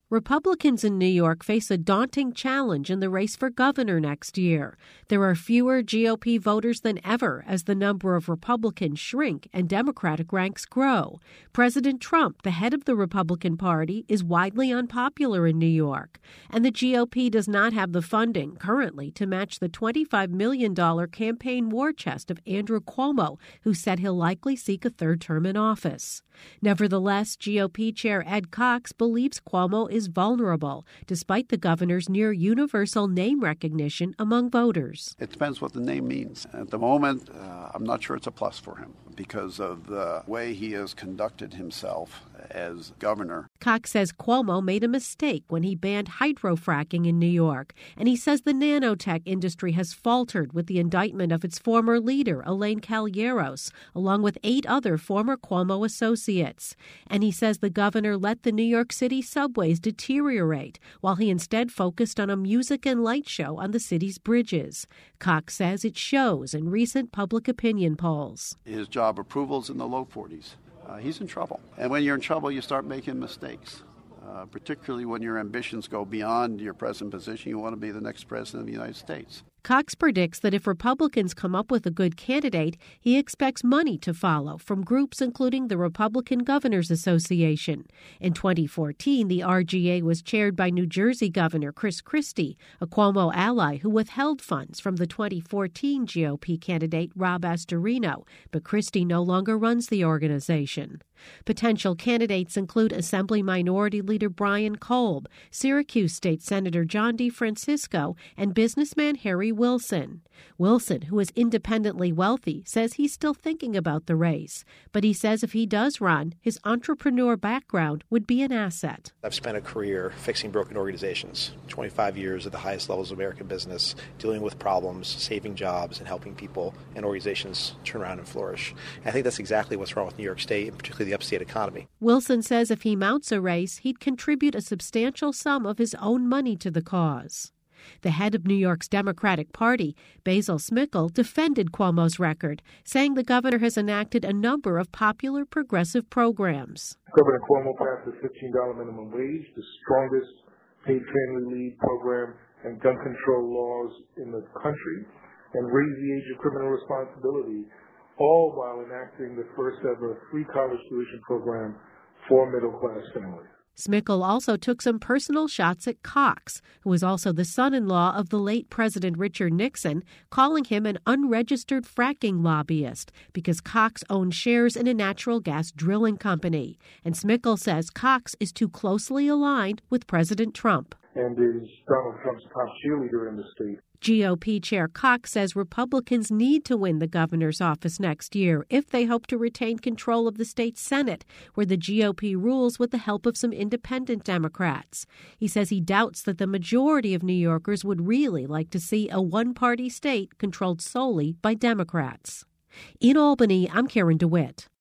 Republicans in New York face a daunting challenge in the race for governor next year. There are fewer GOP voters than ever as the number of Republicans shrink and Democratic ranks grow. President Trump, the head of the Republican Party, is widely unpopular in New York, and the GOP does not have the funding currently to match the $25 million campaign war chest of Andrew Cuomo, who said he'll likely seek a third term in office. Nevertheless, GOP Chair Ed Cox believes Cuomo is vulnerable, despite the governor's near universal name recognition among voters. It depends what the name means. At the moment, I'm not sure it's a plus for him because of the way he has conducted himself as governor. Cox says Cuomo made a mistake when he banned hydrofracking in New York, and he says the nanotech industry has faltered with the indictment of its former leader, Elaine Calleros, along with 8 other former Cuomo associates. And he says the governor let the New York City subways deteriorate, while he instead focused on a music and light show on the city's bridges. Cox says it shows in recent public opinion polls. His job approval's in the low 40s. He's in trouble. And when you're in trouble, you start making mistakes, particularly when your ambitions go beyond your present position. You want to be the next president of the United States. Cox predicts that if Republicans come up with a good candidate, he expects money to follow from groups including the Republican Governors Association. In 2014, the RGA was chaired by New Jersey Governor Chris Christie, a Cuomo ally who withheld funds from the 2014 GOP candidate Rob Astorino, but Christie no longer runs the organization. Potential candidates include Assembly Minority Leader Brian Kolb, Syracuse State Senator John DeFrancisco, and businessman Harry Wilson. Wilson, who is independently wealthy, says he's still thinking about the race, but he says if he does run, his entrepreneur background would be an asset. I've spent a career fixing broken organizations, 25 years at the highest levels of American business, dealing with problems, saving jobs, and helping people and organizations turn around and flourish. And I think that's exactly what's wrong with New York State, and particularly the upstate economy. Wilson says if he mounts a race, he'd contribute a substantial sum of his own money to the cause. The head of New York's Democratic Party, Basil Smikle, defended Cuomo's record, saying the governor has enacted a number of popular progressive programs. Governor Cuomo passed the $15 minimum wage, the strongest paid family leave program and gun control laws in the country, and raised the age of criminal responsibility, all while enacting the first ever free college tuition program for middle-class families. Smikle also took some personal shots at Cox, who was also the son-in-law of the late President Richard Nixon, calling him an unregistered fracking lobbyist because Cox owned shares in a natural gas drilling company. And Smikle says Cox is too closely aligned with President Trump. And is Donald Trump's top cheerleader in the state. GOP Chair Cox says Republicans need to win the governor's office next year if they hope to retain control of the state Senate, where the GOP rules with the help of some independent Democrats. He says he doubts that the majority of New Yorkers would really like to see a one-party state controlled solely by Democrats. In Albany, I'm Karen DeWitt.